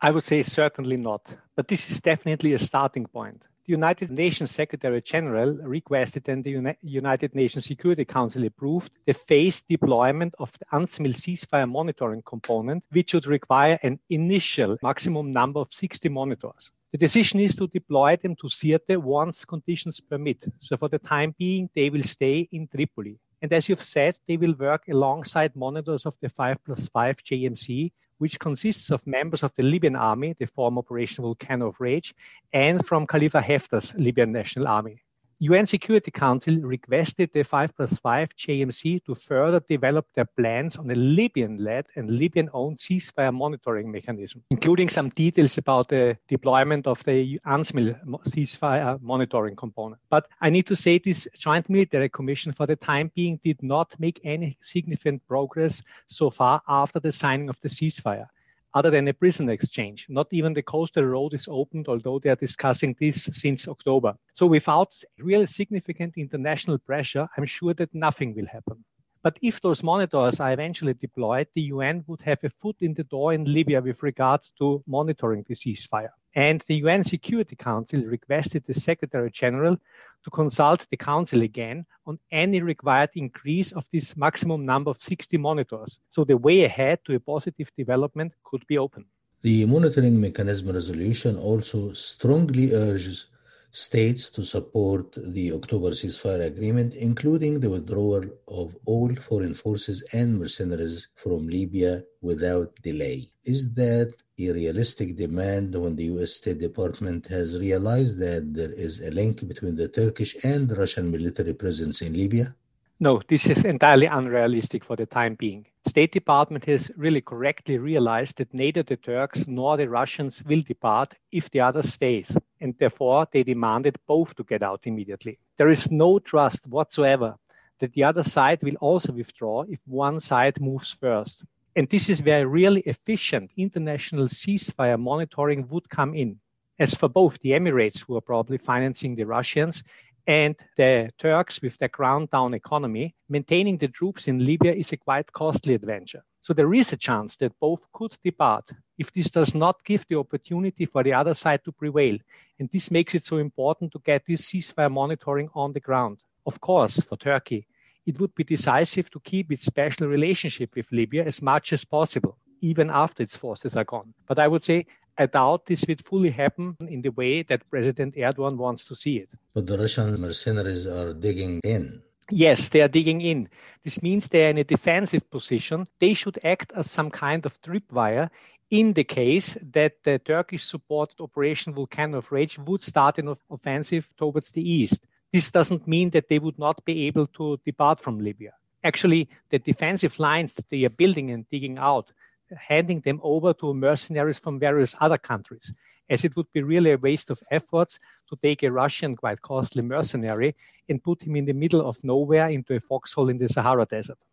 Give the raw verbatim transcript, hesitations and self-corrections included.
I would say certainly not, but this is definitely a starting point. The United Nations Secretary General requested and the Uni- United Nations Security Council approved the phased deployment of the UNSMIL ceasefire monitoring component, which would require an initial maximum number of sixty monitors. The decision is to deploy them to Sirte once conditions permit. So for the time being, they will stay in Tripoli. And as you've said, they will work alongside monitors of the five plus five J M C, which consists of members of the Libyan army, the former Operation Volcano of Rage, and from Khalifa Haftar's Libyan National Army. U N Security Council requested the five plus five J M C to further develop their plans on a Libyan-led and Libyan-owned ceasefire monitoring mechanism, including some details about the deployment of the UNSMIL ceasefire monitoring component. But I need to say this Joint Military Commission for the time being did not make any significant progress so far after the signing of the ceasefire, other than a prisoner exchange. Not even the coastal road is opened, although they are discussing this since October. So without real significant international pressure, I'm sure that nothing will happen. But if those monitors are eventually deployed, the U N would have a foot in the door in Libya with regards to monitoring the ceasefire. And the U N Security Council requested the Secretary General to consult the Council again on any required increase of this maximum number of sixty monitors. So the way ahead to a positive development could be open. The monitoring mechanism resolution also strongly urges states to support the October ceasefire agreement, including the withdrawal of all foreign forces and mercenaries from Libya without delay. Is that a realistic demand when the U S State Department has realized that there is a link between the Turkish and Russian military presence in Libya? No, this is entirely unrealistic for the time being. State Department has really correctly realized that neither the Turks nor the Russians will depart if the other stays, and therefore they demanded both to get out immediately. There is no trust whatsoever that the other side will also withdraw if one side moves first. And this is where really efficient international ceasefire monitoring would come in. As for both the Emirates, who are probably financing the Russians, and the Turks with their ground-down economy, maintaining the troops in Libya is a quite costly adventure. So there is a chance that both could depart if this does not give the opportunity for the other side to prevail. And this makes it so important to get this ceasefire monitoring on the ground. Of course, for Turkey, it would be decisive to keep its special relationship with Libya as much as possible, even after its forces are gone. But I would say I doubt this will fully happen in the way that President Erdogan wants to see it. But the Russian mercenaries are digging in. Yes, they are digging in. This means they are in a defensive position. They should act as some kind of tripwire in the case that the Turkish-supported Operation Volcano of Rage would start an offensive towards the east. This doesn't mean that they would not be able to depart from Libya. Actually, the defensive lines that they are building and digging out, handing them over to mercenaries from various other countries, as it would be really a waste of efforts to take a Russian, quite costly mercenary and put him in the middle of nowhere into a foxhole in the Sahara Desert.